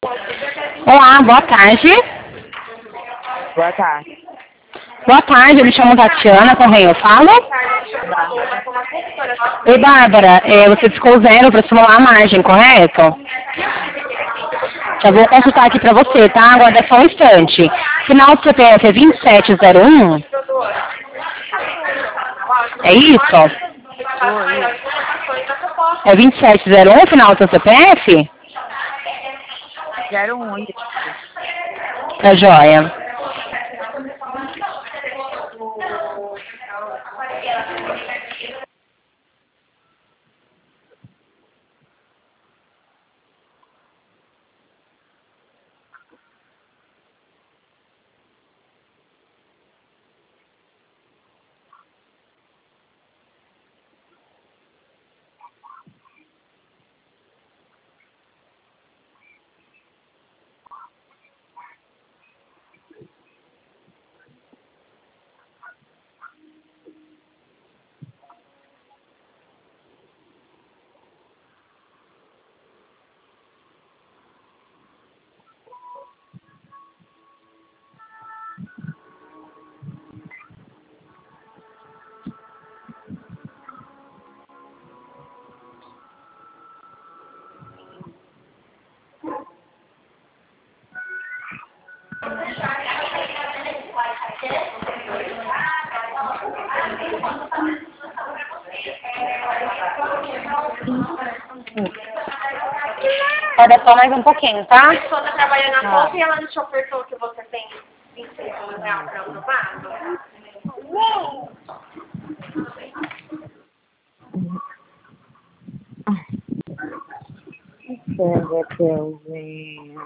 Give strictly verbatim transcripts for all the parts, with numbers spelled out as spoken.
Olá, boa tarde. Boa tarde. Boa tarde, eu me chamo Tatiana, com quem eu falo? Oi, Bárbara, é, você ficou zero para simular a margem, correto? Já vou consultar aqui para você, tá? Aguarda só um instante. Final do C P F é vinte e sete zero um? É isso? Oi. É vinte e sete zero um o final do seu C P F? zero um, isso. Tá joia. Pode só mais um pouquinho, tá? A pessoa tá trabalhando na Ah. conta e ela não te ofertou que você tem vinte e seis reais para aprovado? Pega, Teuzinho.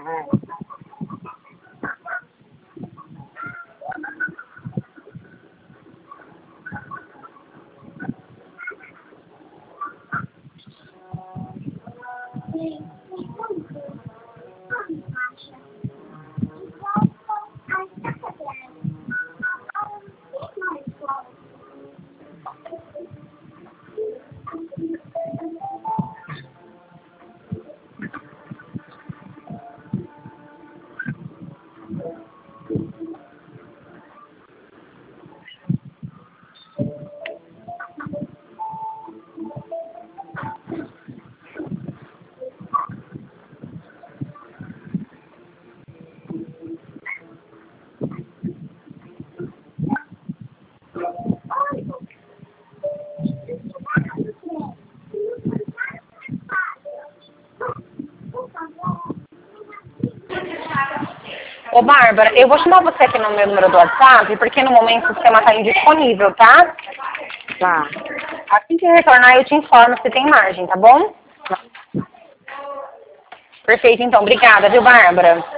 Ô, Bárbara, eu vou chamar você aqui no meu número do WhatsApp, porque no momento o sistema está indisponível, tá? Tá. Assim que retornar, eu te informo se tem margem, tá bom? Perfeito, então. Obrigada, viu, Bárbara?